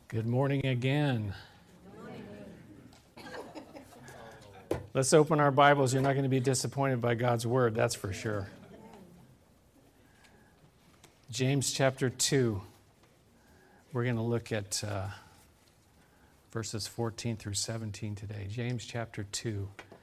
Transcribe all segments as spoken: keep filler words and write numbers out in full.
Good morning again. Good morning. Let's open our Bibles. You're not going to be disappointed by God's Word, that's for sure. James chapter two. We're going to look at uh, verses fourteen through seventeen today. James chapter two.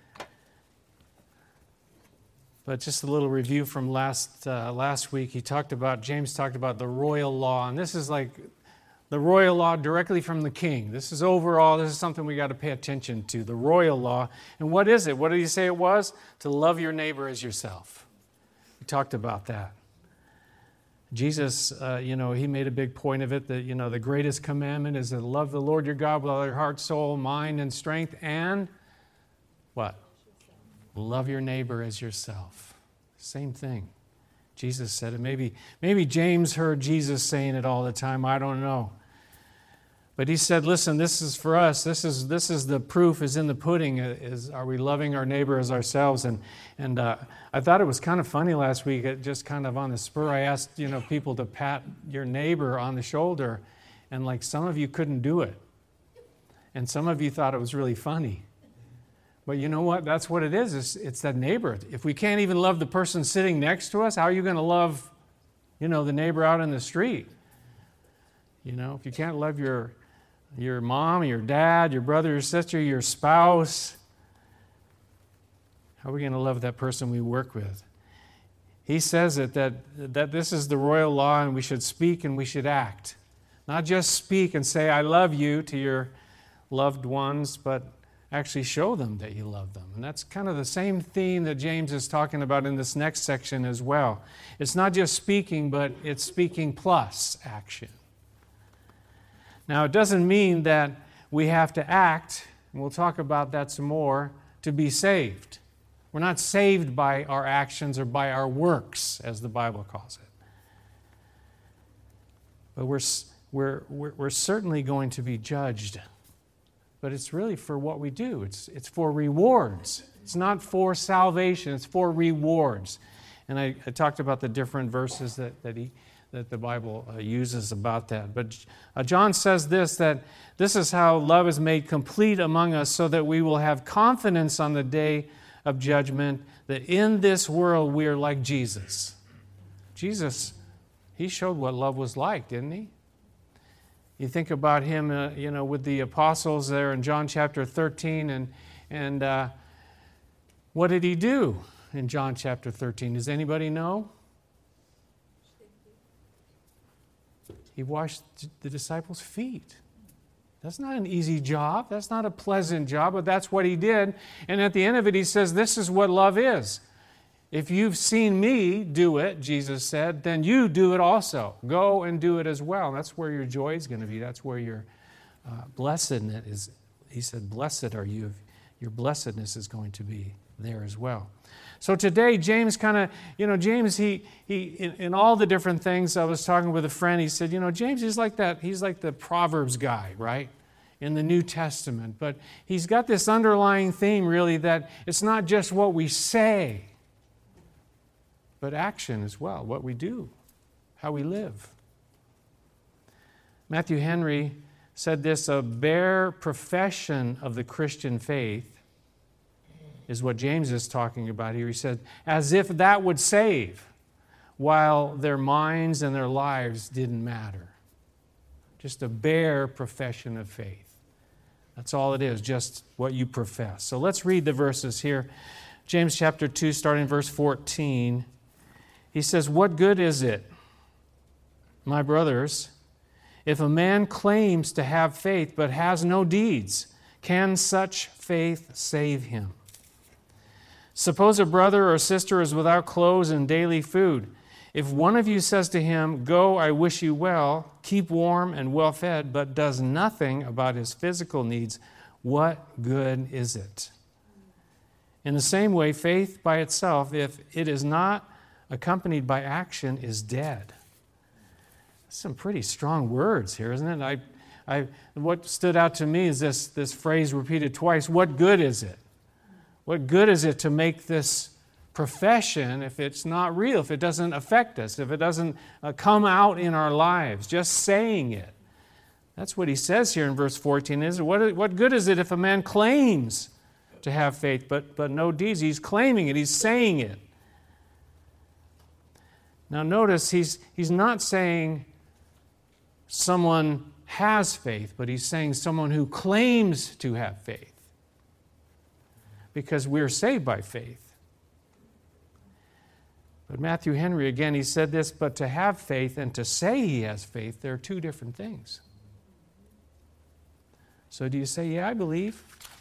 But just a little review from last uh, last week. He talked about, James talked about the royal law, and this is like the royal law directly from the king. This is overall, this is something we got to pay attention to, the royal law. And what is it? What did he say it was? To love your neighbor as yourself. We talked about that. Jesus, uh, you know, he made a big point of it that, you know, the greatest commandment is to love the Lord your God with all your heart, soul, mind, and strength, and what? Love your neighbor as yourself. Same thing. Jesus said it. Maybe, maybe James heard Jesus saying it all the time. I don't know. But he said, listen, this is for us. This is this is the proof is in the pudding. Is are we loving our neighbor as ourselves? And and uh, I thought it was kind of funny last week. It just kind of on the spur, I asked you know people to pat your neighbor on the shoulder, and like some of you couldn't do it, and some of you thought it was really funny. But you know what? That's what it is. It's, it's that neighbor. If we can't even love the person sitting next to us, how are you going to love, you know, the neighbor out in the street? You know, if you can't love your your mom, your dad, your brother, your sister, your spouse, how are we going to love that person we work with? He says it that that this is the royal law, and we should speak and we should act. Not just speak and say, I love you to your loved ones, but actually show them that you love them. And that's kind of the same theme that James is talking about in this next section as well. It's not just speaking, but it's speaking plus action. Now, it doesn't mean that we have to act, and we'll talk about that some more, to be saved. We're not saved by our actions or by our works, as the Bible calls it. But we're, we're, we're, we're certainly going to be judged. But it's really for what we do. It's it's for rewards. It's not for salvation. It's for rewards. And I, I talked about the different verses that that he that the Bible uh, uses about that. But uh, John says this, that this is how love is made complete among us, so that we will have confidence on the day of judgment, that in this world we are like Jesus. Jesus, he showed what love was like, didn't he? You think about him, uh, you know, with the apostles there in John chapter thirteen, and and uh, what did he do in John chapter thirteen? Does anybody know? He washed the disciples' feet. That's not an easy job. That's not a pleasant job, but that's what he did. And at the end of it, he says, this is what love is. If you've seen me do it, Jesus said, then you do it also. Go and do it as well. That's where your joy is going to be. That's where your uh, blessedness is. He said, blessed are you. Your blessedness is going to be there as well. So today, James kind of, you know, James, he, he in, in all the different things, I was talking with a friend, he said, you know, James is like that, he's like the Proverbs guy, right? In the New Testament. But he's got this underlying theme, really, that it's not just what we say, but action as well, what we do, how we live. Matthew Henry said this, a bare profession of the Christian faith is what James is talking about here. He said, as if that would save, while their minds and their lives didn't matter. Just a bare profession of faith. That's all it is, just what you profess. So let's read the verses here. James chapter two, starting verse fourteen. He says, what good is it, my brothers, if a man claims to have faith but has no deeds? Can such faith save him? Suppose a brother or sister is without clothes and daily food. If one of you says to him, go, I wish you well, keep warm and well fed, but does nothing about his physical needs, what good is it? In the same way, faith by itself, if it is not accompanied by action, is dead. Some pretty strong words here, isn't it? I, I, what stood out to me is this, this phrase repeated twice, what good is it? What good is it to make this profession if it's not real, if it doesn't affect us, if it doesn't uh, come out in our lives? Just saying it. That's what he says here in verse fourteen. Is what, what good is it if a man claims to have faith, but, but no deeds? He's claiming it. He's saying it. Now notice, he's, he's not saying someone has faith, but he's saying someone who claims to have faith. Because we're saved by faith. But Matthew Henry, again, he said this, but to have faith and to say he has faith, they're two different things. So do you say, yeah, I believe?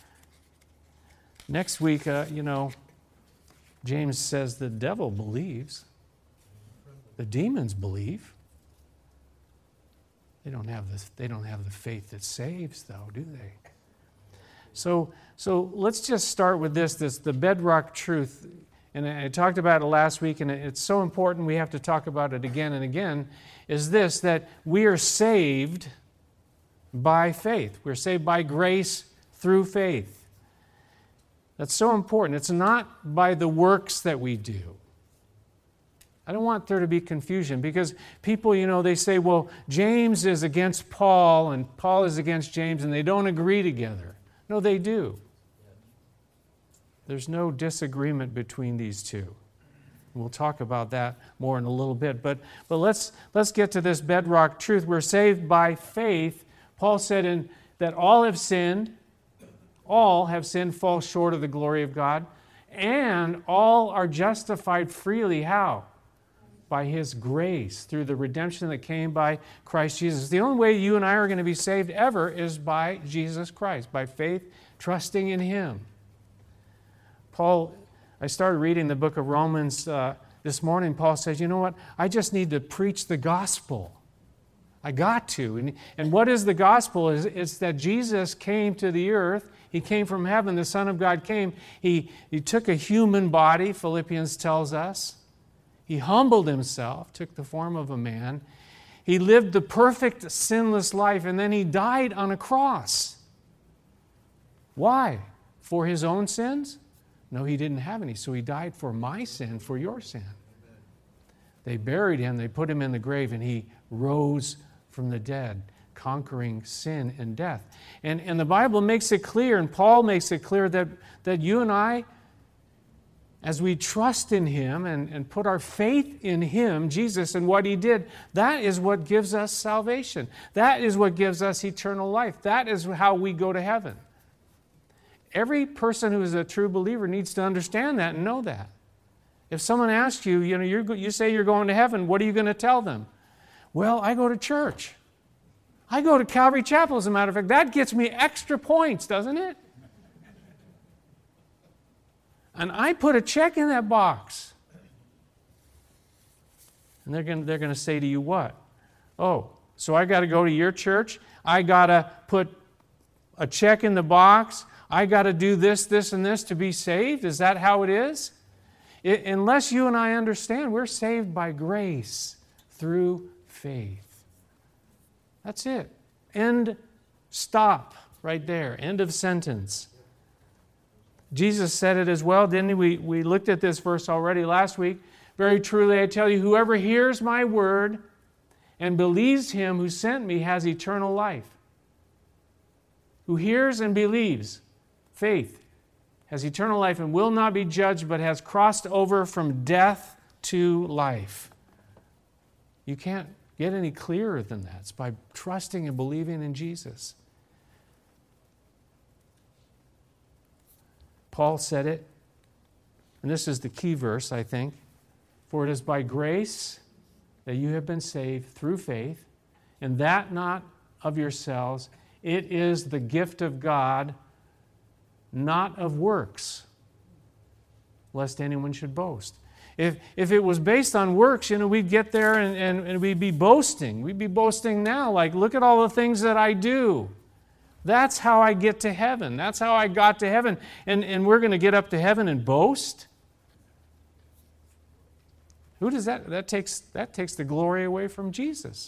Next week, uh, you know, James says the devil believes. The demons believe. They don't have this, they don't have the faith that saves, though, do they? So, so let's just start with this, this the bedrock truth. And I talked about it last week, and it's so important we have to talk about it again and again, is this, that we are saved by faith. We're saved by grace through faith. That's so important. It's not by the works that we do. I don't want there to be confusion, because people, you know, they say, well, James is against Paul and Paul is against James, and they don't agree together. No, they do. There's no disagreement between these two. We'll talk about that more in a little bit. But, but let's, let's get to this bedrock truth. We're saved by faith. Paul said in, that all have sinned, all have sinned, fall short of the glory of God, and all are justified freely. How? By His grace, through the redemption that came by Christ Jesus. The only way you and I are going to be saved ever is by Jesus Christ, by faith, trusting in Him. Paul, I started reading the book of Romans uh, this morning. Paul says, you know what? I just need to preach the gospel. I got to. And, and what is the gospel? Is It's that Jesus came to the earth. He came from heaven. The Son of God came. He, he took a human body, Philippians tells us. He humbled Himself, took the form of a man. He lived the perfect, sinless life, and then He died on a cross. Why? For His own sins? No, He didn't have any, so He died for my sin, for your sin. They buried Him, they put Him in the grave, and He rose from the dead, conquering sin and death. And, and the Bible makes it clear, and Paul makes it clear, that, that you and I, as we trust in Him and, and put our faith in Him, Jesus, and what He did, that is what gives us salvation. That is what gives us eternal life. That is how we go to heaven. Every person who is a true believer needs to understand that and know that. If someone asks you, you know, you're, you say you're going to heaven, what are you going to tell them? Well, I go to church. I go to Calvary Chapel, as a matter of fact. That gets me extra points, doesn't it? And I put a check in that box. And they're going they're going to say to you what? Oh, so I got to go to your church? I got to put a check in the box? I got to do this, this, and this to be saved? Is that how it is? It, unless you and I understand, we're saved by grace through faith. That's it. End, stop, right there. End of sentence. Jesus said it as well, didn't He? We, we looked at this verse already last week. Very truly, I tell you, whoever hears my word and believes Him who sent me has eternal life. Who hears and believes, faith, has eternal life and will not be judged, but has crossed over from death to life. You can't get any clearer than that. It's by trusting and believing in Jesus. Paul said it, and this is the key verse, I think. For it is by grace that you have been saved through faith, and that not of yourselves. It is the gift of God, not of works, lest anyone should boast. If, if it was based on works, you know, we'd get there and, and, and we'd be boasting. We'd be boasting now, like, look at all the things that I do. That's how I get to heaven. That's how I got to heaven. And, and we're going to get up to heaven and boast? Who does that? That takes, that takes the glory away from Jesus.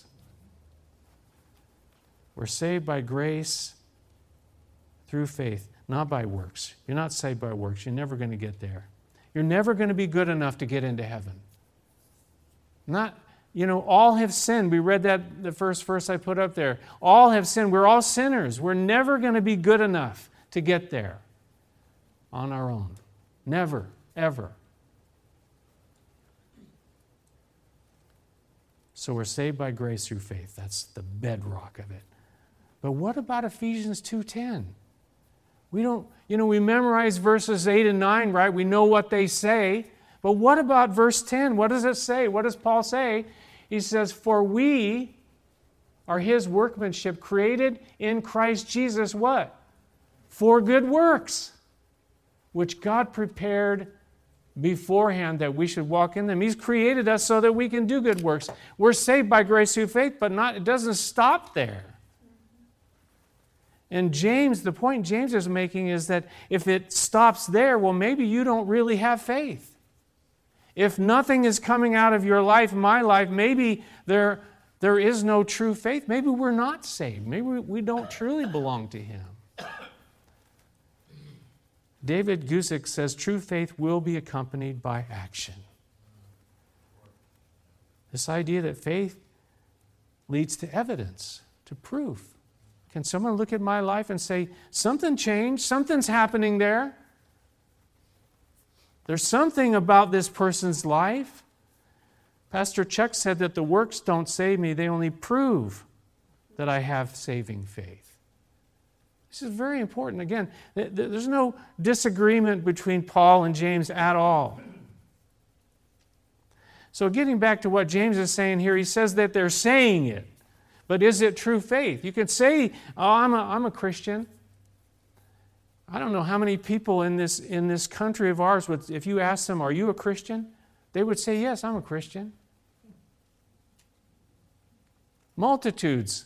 We're saved by grace through faith, not by works. You're not saved by works. You're never going to get there. You're never going to be good enough to get into heaven. Not, you know, all have sinned. We read that, the first verse I put up there. All have sinned. We're all sinners. We're never going to be good enough to get there on our own. Never, ever. So we're saved by grace through faith. That's the bedrock of it. But what about Ephesians two ten? We don't, you know, we memorize verses eight and nine, right? We know what they say. But what about verse ten? What does it say? What does Paul say? He says, for we are his workmanship, created in Christ Jesus, what? For good works, which God prepared beforehand that we should walk in them. He's created us so that we can do good works. We're saved by grace through faith, but not, it doesn't stop there. And James, the point James is making is that if it stops there, well, maybe you don't really have faith. If nothing is coming out of your life, my life, maybe there, there is no true faith. Maybe we're not saved. Maybe we don't truly belong to Him. David Gusick says true faith will be accompanied by action. This idea that faith leads to evidence, to proof. Can someone look at my life and say, something changed, something's happening there? There's something about this person's life. Pastor Chuck said that the works don't save me, they only prove that I have saving faith. This is very important. Again, there's no disagreement between Paul and James at all. So getting back to what James is saying here, he says that they're saying it. But is it true faith? You could say, oh, I'm a, I'm a Christian. I don't know how many people in this, in this country of ours, would, if you ask them, are you a Christian? They would say, yes, I'm a Christian. Multitudes.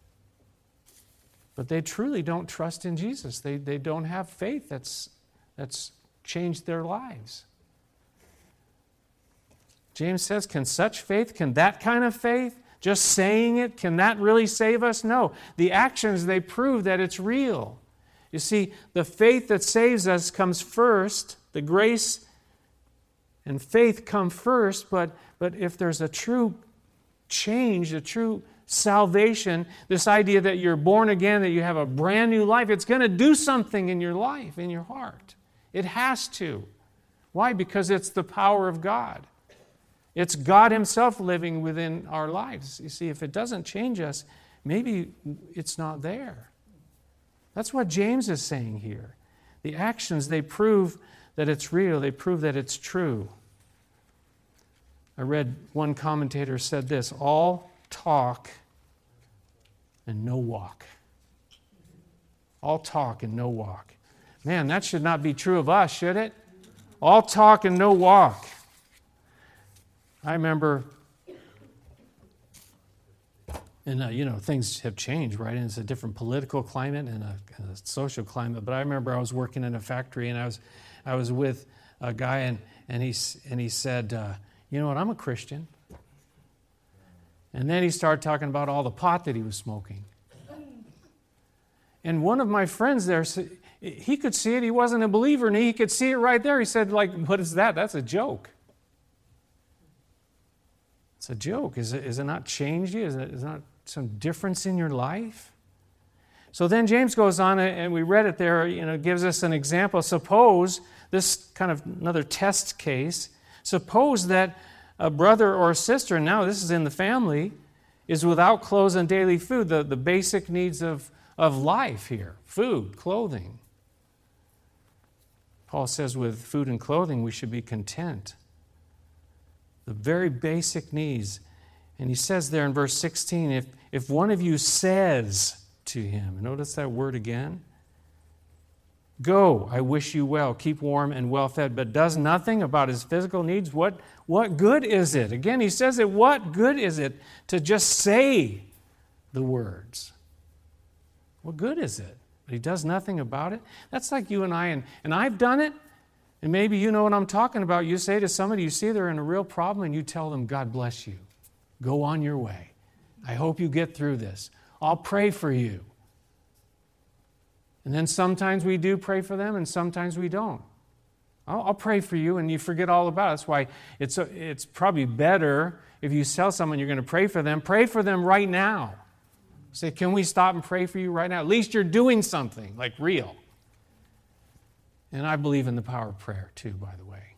But they truly don't trust in Jesus. They, they don't have faith that's, that's changed their lives. James says, can such faith, can that kind of faith, just saying it, can that really save us? No. The actions, they prove that it's real. You see, the faith that saves us comes first. The grace and faith come first, but, but if there's a true change, a true salvation, this idea that you're born again, that you have a brand new life, it's going to do something in your life, in your heart. It has to. Why? Because it's the power of God. It's God Himself living within our lives. You see, if it doesn't change us, maybe it's not there. That's what James is saying here. The actions, they prove that it's real. They prove that it's true. I read one commentator said this, all talk and no walk. All talk and no walk. Man, that should not be true of us, should it? All talk and no walk. I remember, and uh, you know, things have changed, right? And it's a different political climate and a, and a social climate. But I remember I was working in a factory, and I was, I was with a guy, and and he and he said, uh, "You know what? I'm a Christian." And then he started talking about all the pot that he was smoking. And one of my friends there, he could see it. He wasn't a believer, and he could see it right there. He said, "Like, what is that? That's a joke." It's a joke. Is it, is it not changed you? Is it, is it not some difference in your life? So then James goes on, and we read it there, you know, gives us an example. Suppose, this kind of another test case, suppose that a brother or a sister, now this is in the family, is without clothes and daily food, the, the basic needs of, of life here, food, clothing. Paul says with food and clothing we should be content. The very basic needs. And he says there in verse sixteen, if, if one of you says to him, notice that word again, go, I wish you well, keep warm and well fed, but does nothing about his physical needs, what, what good is it? Again, he says it, what good is it to just say the words? What good is it? But he does nothing about it. That's like you and I, and, and I've done it. And maybe you know what I'm talking about. You say to somebody, you see they're in a real problem, and you tell them, God bless you. Go on your way. I hope you get through this. I'll pray for you. And then sometimes we do pray for them, and sometimes we don't. I'll, I'll pray for you, and you forget all about it. That's why it's, a, it's probably better if you tell someone you're going to pray for them, pray for them right now. Say, can we stop and pray for you right now? At least you're doing something, like real. And I believe in the power of prayer too, by the way.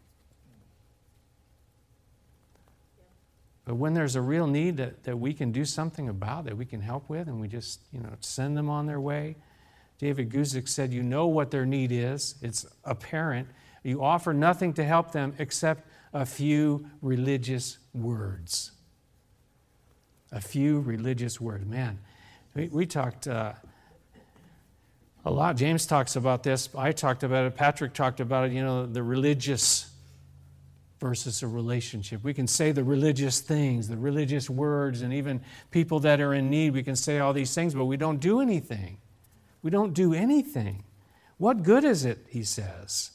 But when there's a real need that, that we can do something about, that we can help with, and we just, you know, send them on their way. David Guzik said, you know what their need is. It's apparent. You offer nothing to help them except a few religious words. A few religious words. Man, we, we talked uh, a lot. James talks about this. I talked about it. Patrick talked about it. You know, the religious versus a relationship. We can say the religious things, the religious words, and even people that are in need, we can say all these things, but we don't do anything. We don't do anything. What good is it, he says?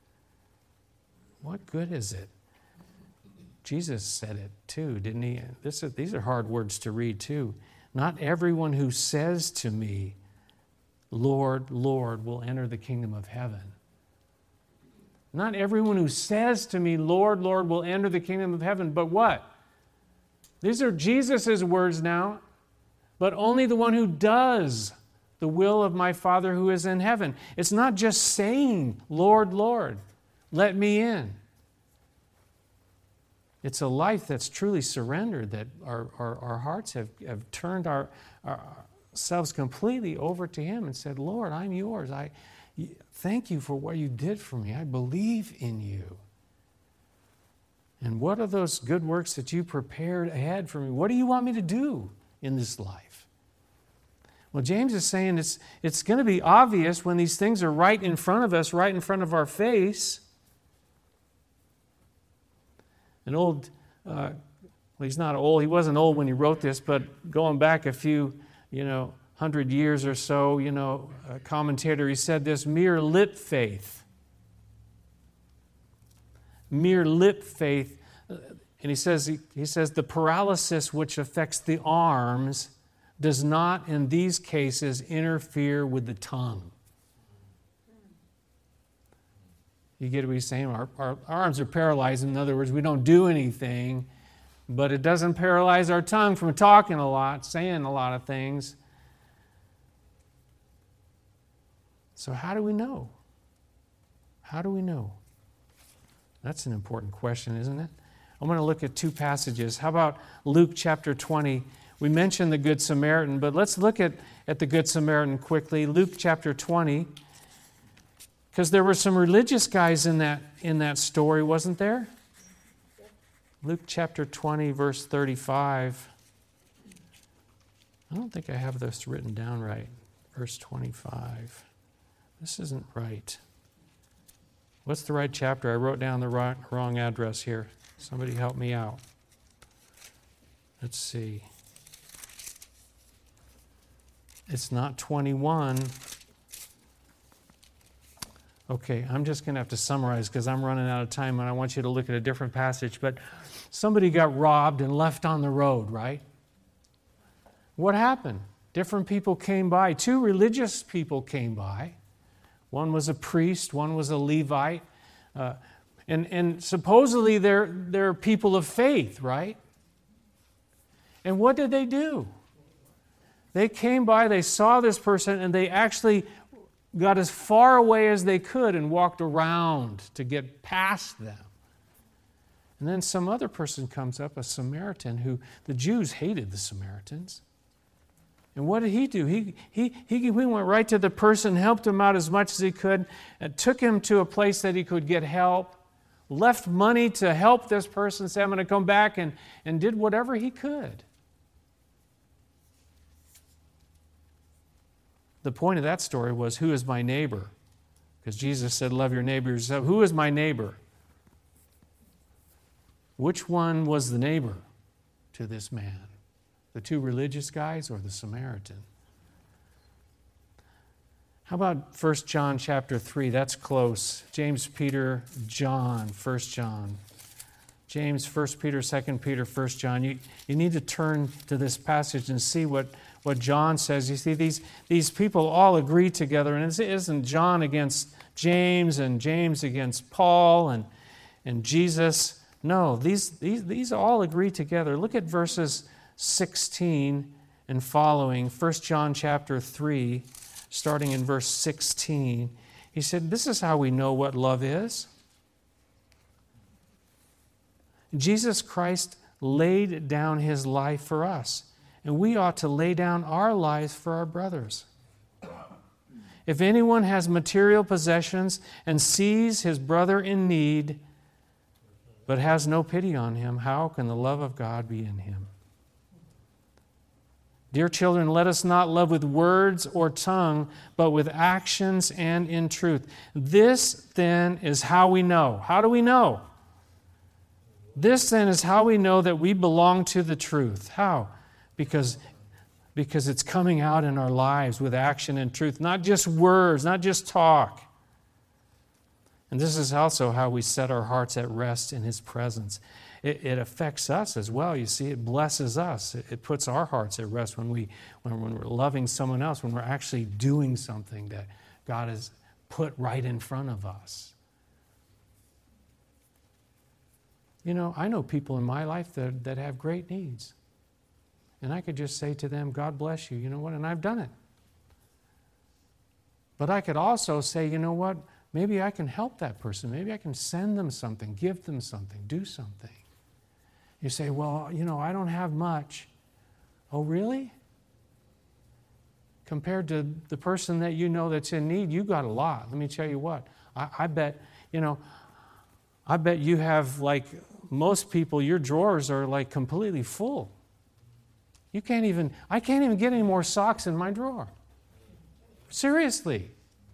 What good is it? Jesus said it too, didn't he? This is, these are hard words to read too. Not everyone who says to me, Lord, Lord, will enter the kingdom of heaven. Not everyone who says to me, Lord, Lord, will enter the kingdom of heaven. But what? These are Jesus' words now. But only the one who does the will of my Father who is in heaven. It's not just saying, Lord, Lord, let me in. It's a life that's truly surrendered, that our, our, our hearts have, have turned our, our, ourselves completely over to Him and said, Lord, I'm yours. I thank you for what you did for me. I believe in you. And what are those good works that you prepared ahead for me? What do you want me to do in this life? Well, James is saying it's, it's going to be obvious when these things are right in front of us, right in front of our face. An old, uh, well, he's not old, he wasn't old when he wrote this, but going back a few, you know, hundred years or so, you know, a commentator, he said this, mere lip faith. Mere lip faith. And he says, he, he says, the paralysis which affects the arms does not, in these cases, interfere with the tongue. You get what he's saying? Our, our, our arms are paralyzed. In other words, we don't do anything, but it doesn't paralyze our tongue from talking a lot, saying a lot of things. So how do we know? How do we know? That's an important question, isn't it? I'm going to look at two passages. How about Luke chapter twenty? We mentioned the Good Samaritan, but let's look at, at the Good Samaritan quickly. Luke chapter twenty. Because there were some religious guys in that, in that story, wasn't there? Luke chapter twenty, verse thirty-five. I don't think I have this written down right. Verse twenty-five. This isn't right. What's the right chapter? I wrote down the wrong, wrong address here. Somebody help me out. Let's see. It's not twenty-one. Okay, I'm just going to have to summarize because I'm running out of time and I want you to look at a different passage. But somebody got robbed and left on the road, right? What happened? Different people came by. Two religious people came by. One was a priest, one was a Levite. Uh, and, and supposedly they're, they're people of faith, right? And what did they do? They came by, they saw this person, and they actually got as far away as they could and walked around to get past them. And then some other person comes up, a Samaritan, who the Jews hated the Samaritans. And what did he do? He, he, he, he went right to the person, helped him out as much as he could, and took him to a place that he could get help, left money to help this person, said, I'm going to come back, and, and did whatever he could. The point of that story was, who is my neighbor? Because Jesus said, love your neighbor yourself. Who is my neighbor? Which one was the neighbor to this man? The two religious guys or the Samaritan? How about First John chapter three? That's close. James, Peter, John, First John. James, First Peter, Second Peter, First John. You, you need to turn to this passage and see what, what John says. You see, these, these people all agree together, and it isn't John against James and James against Paul and, and Jesus. No, these, these, these all agree together. Look at verses sixteen and following, First John chapter three, starting in verse sixteen. He said, this is how we know what love is. Jesus Christ laid down his life for us, and we ought to lay down our lives for our brothers. If anyone has material possessions and sees his brother in need, but has no pity on him, how can the love of God be in him? Dear children, let us not love with words or tongue, but with actions and in truth. This then is how we know. How do we know? This then is how we know that we belong to the truth. How? Because, because it's coming out in our lives with action and truth, not just words, not just talk. And this is also how we set our hearts at rest in his presence. It, it affects us as well. You see, it blesses us. It, it puts our hearts at rest when, we, when, when we're loving someone else, when we're actually doing something that God has put right in front of us. You know, I know people in my life that, that have great needs. And I could just say to them, God bless you. You know what? And I've done it. But I could also say, you know what? Maybe I can help that person. Maybe I can send them something, give them something, do something. You say, well, you know, I don't have much. Oh, really? Compared to the person that you know that's in need, you got a lot. Let me tell you what. I, I bet, you know, I bet you have, like most people, your drawers are like completely full. You can't even, I can't even get any more socks in my drawer. Seriously.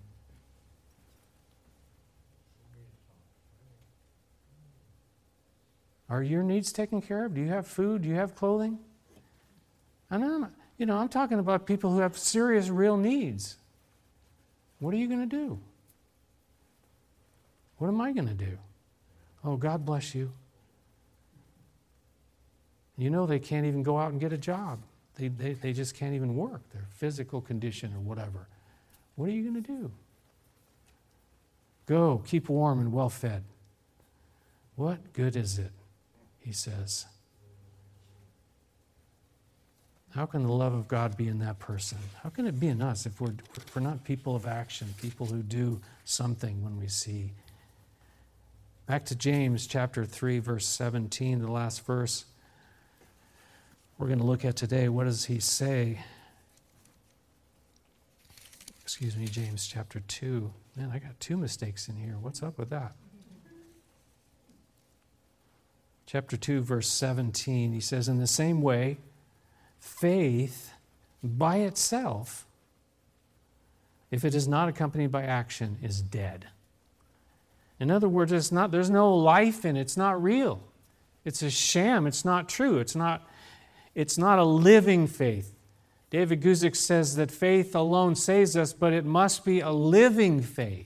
Are your needs taken care of? Do you have food? Do you have clothing? And I'm, you know, I'm talking about people who have serious, real needs. What are you going to do? What am I going to do? Oh, God bless you. You know they can't even go out and get a job. They, they, they just can't even work, their physical condition or whatever. What are you going to do? Go, keep warm and well fed. What good is it? He says. How can the love of God be in that person? How can it be in us if we're, if we're not people of action, people who do something when we see? Back to James chapter three, verse seventeen, the last verse we're going to look at today. What does he say? Excuse me, James chapter two. Man, I got two mistakes in here. What's up with that? Chapter two, verse seventeen, he says, in the same way, faith by itself, if it is not accompanied by action, is dead. In other words, it's not, there's no life in it. It's not real. It's a sham. It's not true. It's not, it's not a living faith. David Guzik says that faith alone saves us, but it must be a living faith.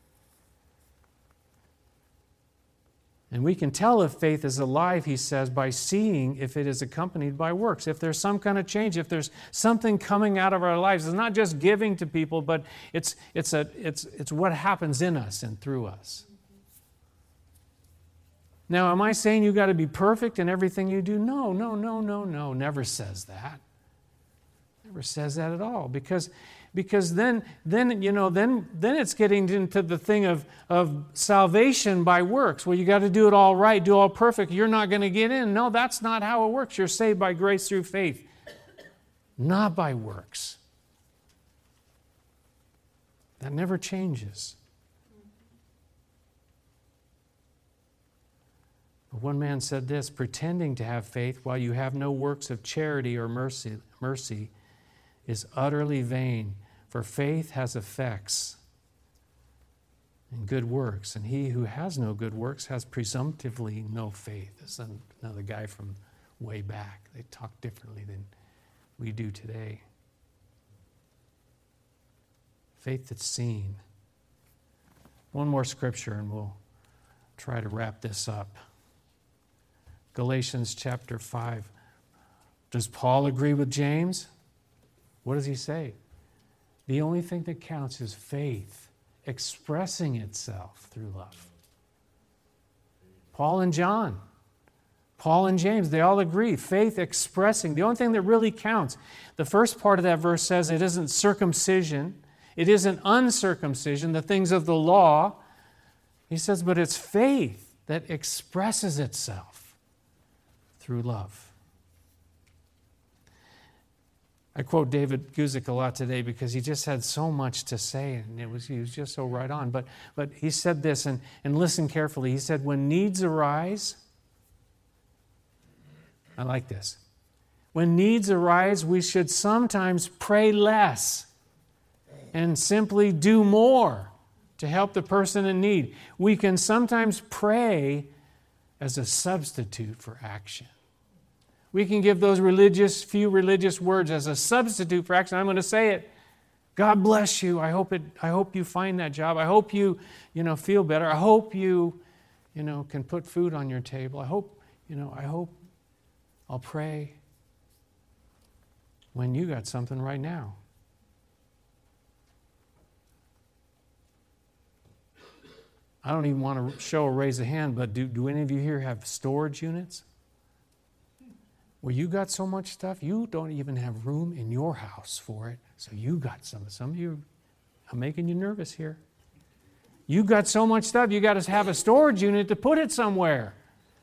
And we can tell if faith is alive, he says, by seeing if it is accompanied by works. If there's some kind of change, if there's something coming out of our lives, it's not just giving to people, but it's, it's, a, it's, it's what happens in us and through us. Now, am I saying you've got to be perfect in everything you do? No, no, no, no, no. Never says that. Never says that at all. Because, because then, then, you know, then, then it's getting into the thing of, of salvation by works. Well, you got to do it all right, do all perfect. You're not going to get in. No, that's not how it works. You're saved by grace through faith, not by works. That never changes. But one man said this, pretending to have faith while you have no works of charity or mercy, mercy is utterly vain, for faith has effects in good works, and he who has no good works has presumptively no faith. This is another guy from way back. They talk differently than we do today. Faith that's seen. One more scripture and we'll try to wrap this up. Galatians chapter five. Does Paul agree with James? What does he say? The only thing that counts is faith expressing itself through love. Paul and John, Paul and James, they all agree. Faith expressing. The only thing that really counts. The first part of that verse says it isn't circumcision. It isn't uncircumcision, the things of the law. He says, but it's faith that expresses itself through love. I quote David Guzik a lot today because he just had so much to say, and it was, he was just so right on. But, but he said this, and, and listen carefully. He said, when needs arise, I like this. When needs arise, we should sometimes pray less and simply do more to help the person in need. We can sometimes pray as a substitute for action. We can give those religious, few religious words as a substitute for action. I'm going to say it. God bless you. I hope it. I hope you find that job. I hope you, you know, feel better. I hope you, you know, can put food on your table. I hope, you know, I hope I'll pray when you got something right now. I don't even want to show or raise a hand, but do, do any of you here have storage units? Well, you got so much stuff, you don't even have room in your house for it. So you got some. Some of you, I'm making you nervous here. You got so much stuff, you got to have a storage unit to put it somewhere.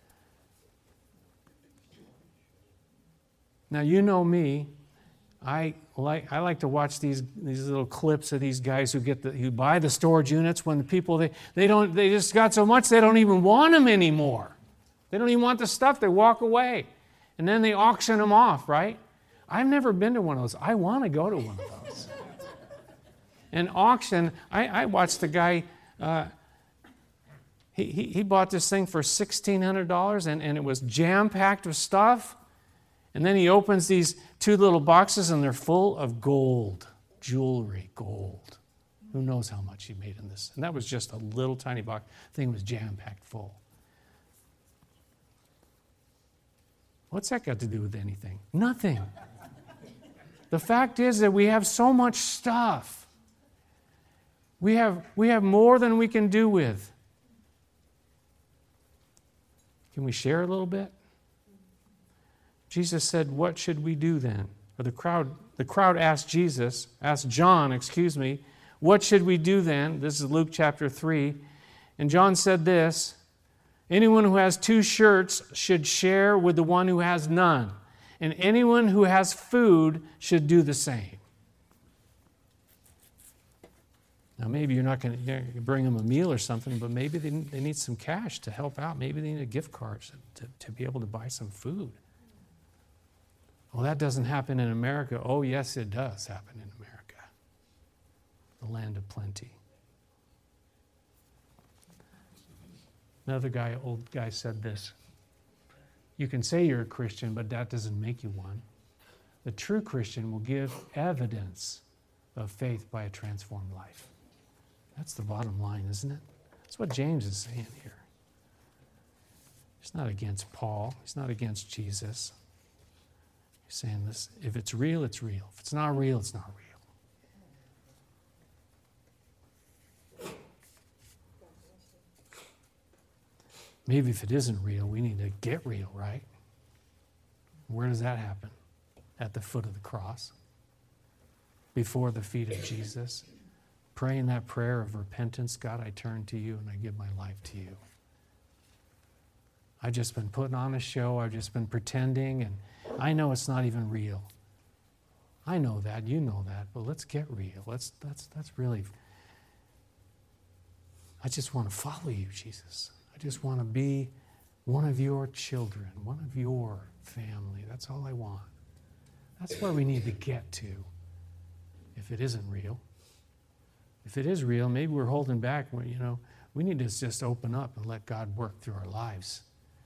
Now, you know me. I like I like to watch these these little clips of these guys who get the who buy the storage units when the people they they don't they just got so much they don't even want them anymore. They don't even want the stuff. They walk away. And then they auction them off, right? I've never been to one of those. I want to go to one of those. An auction, I, I watched the guy, uh, he, he, he bought this thing for sixteen hundred dollars and, and it was jam-packed with stuff. And then he opens these two little boxes and they're full of gold, jewelry, gold. Who knows how much he made in this? And that was just a little tiny box. The thing was jam-packed full. What's that got to do with anything? Nothing. The fact is that we have so much stuff. We have, we have more than we can do with. Can we share a little bit? Jesus said, what should we do then? Or the crowd, the crowd asked Jesus, asked John, excuse me, what should we do then? This is Luke chapter three. And John said this, anyone who has two shirts should share with the one who has none. And anyone who has food should do the same. Now, maybe you're not going to bring them a meal or something, but maybe they, they need some cash to help out. Maybe they need a gift card to, to be able to buy some food. Well, that doesn't happen in America. Oh, yes, it does happen in America, the land of plenty. Another guy, old guy, said this. You can say you're a Christian, but that doesn't make you one. The true Christian will give evidence of faith by a transformed life. That's the bottom line, isn't it? That's what James is saying here. He's not against Paul. He's not against Jesus. He's saying this, if it's real, it's real. If it's not real, it's not real. Maybe if it isn't real, we need to get real, right? Where does that happen? At the foot of the cross, before the feet of Jesus, praying that prayer of repentance. God, I turn to you and I give my life to you. I've just been putting on a show. I've just been pretending, and I know it's not even real. I know that. You know that. But let's get real. Let's, that's, that's really... I just want to follow you, Jesus. I just want to be one of your children, one of your family. That's all I want. That's where we need to get to if it isn't real. If it is real, maybe we're holding back. You know, we need to just open up and let God work through our lives.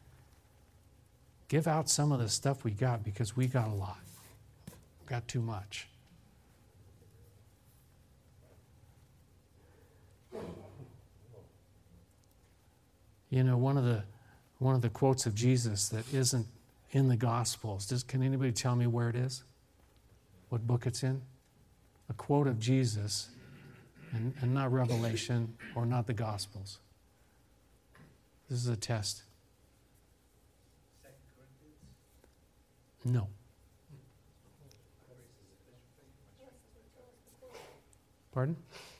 Give out some of the stuff we got because we got a lot. We got too much. You know, one of the one of the quotes of Jesus that isn't in the Gospels. Does, can anybody tell me where it is? what book it's in? A quote of Jesus, and, and not Revelation or not the Gospels. This is a test. No. Pardon?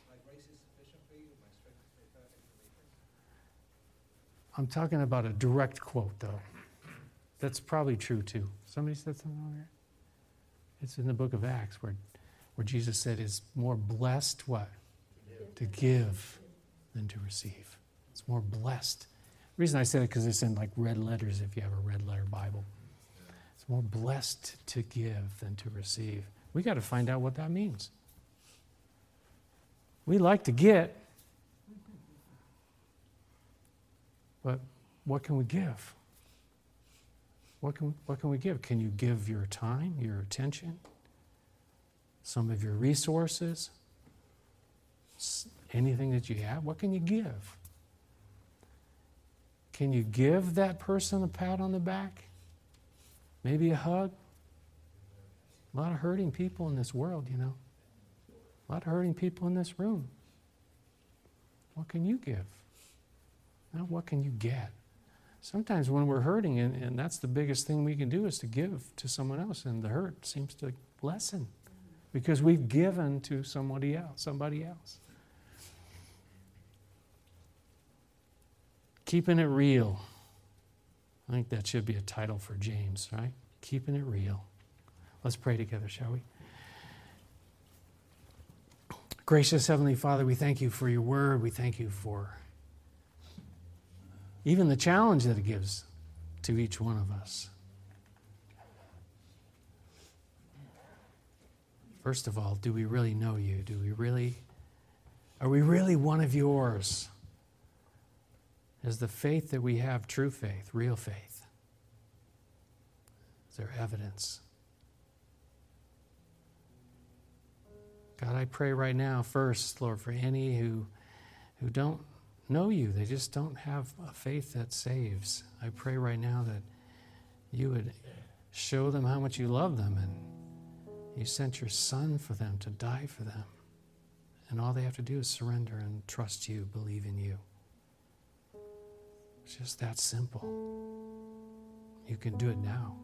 I'm talking about a direct quote, though. That's probably true, too. Somebody said something over here? It's in the book of Acts where, where Jesus said it's more blessed, what? To give than to receive. It's more blessed. The reason I said it because it's in like red letters if you have a red letter Bible. It's more blessed to give than to receive. We got to find out what that means. We like to get, but what can we give? What can, what can we give? Can you give your time, your attention, some of your resources, anything that you have? What can you give? Can you give that person a pat on the back? Maybe a hug? A lot of hurting people in this world, you know. A lot of hurting people in this room. What can you give? Now, what can you get? Sometimes when we're hurting, and, and that's the biggest thing we can do is to give to someone else, and the hurt seems to lessen because we've given to somebody else, somebody else. Keeping it real. I think that should be a title for James, right? Keeping it real. Let's pray together, shall we? Gracious Heavenly Father, we thank you for your word. We thank you for even the challenge that it gives to each one of us. First of all, do we really know you? Do we really, are we really one of yours? Is the faith that we have true faith, real faith? Is there evidence? God, I pray right now first, Lord, for any who, who don't know you. They just don't have a faith that saves. I pray right now that you would show them how much you love them and you sent your Son for them to die for them. And all they have to do is surrender and trust you, believe in you. It's just that simple. You can do it now.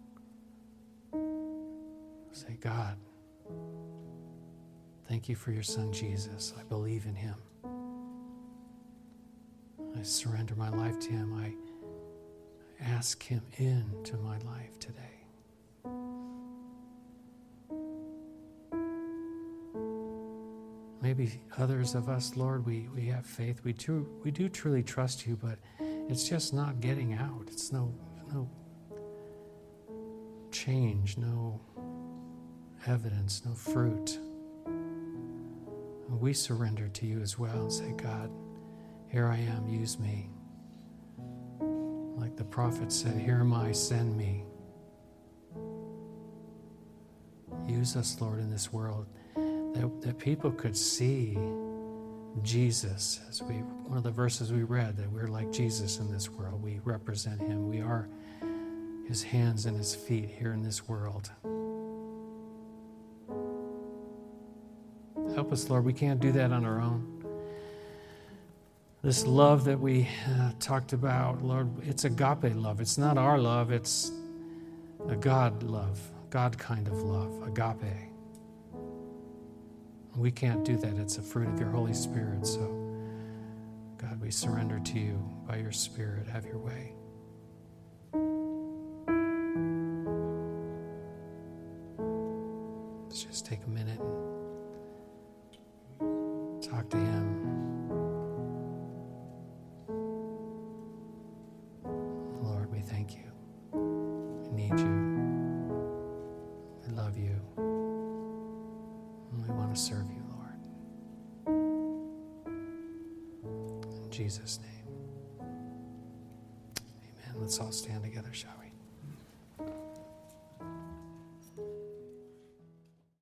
Say, God, thank you for your Son, Jesus. I believe in him. I surrender my life to him. I ask him into my life today. Maybe others of us, Lord, we, we have faith. We do, we do truly trust you, but it's just not getting out. It's no, no change, no evidence, no fruit. And we surrender to you as well and say, God, here I am, use me. Like the prophet said, here am I, send me. Use us, Lord, in this world, that, that people could see Jesus. As we, one of the verses we read, that we're like Jesus in this world. We represent him. We are his hands and his feet here in this world. Help us, Lord. We can't do that on our own. This love that we uh, talked about, Lord, it's agape love. It's not our love. It's a God love, God kind of love, agape. We can't do that. It's a fruit of your Holy Spirit. So, God, we surrender to you by your Spirit. Have your way. Let's just take a minute and talk to him. Lord, we thank you. We need you. We love you. And we want to serve you, Lord. In Jesus' name. Amen. Let's all stand together, shall we?